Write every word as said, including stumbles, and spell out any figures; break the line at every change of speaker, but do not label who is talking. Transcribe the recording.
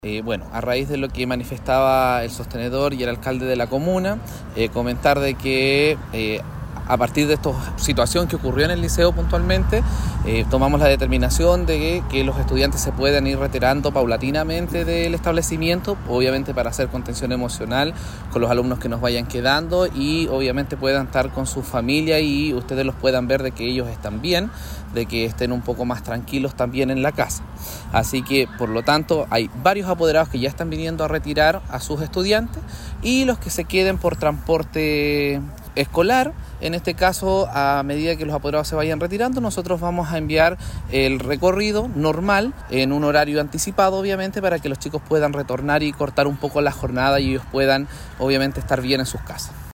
Eh, bueno, a raíz de lo que manifestaba el sostenedor y el alcalde de la comuna, eh, comentar de que eh, a partir de esta situación que ocurrió en el liceo puntualmente, eh, tomamos la determinación de que, que los estudiantes se puedan ir retirando paulatinamente del establecimiento, obviamente para hacer contención emocional con los alumnos que nos vayan quedando y obviamente puedan estar con su familia y ustedes los puedan ver de que ellos están bien, de que estén un poco más tranquilos también en la casa. Así que, por lo tanto, hay varios apoderados que ya están viniendo a retirar a sus estudiantes y los que se queden por transporte escolar, en este caso, a medida que los apoderados se vayan retirando, nosotros vamos a enviar el recorrido normal en un horario anticipado, obviamente, para que los chicos puedan retornar y cortar un poco la jornada y ellos puedan, obviamente, estar bien en sus casas.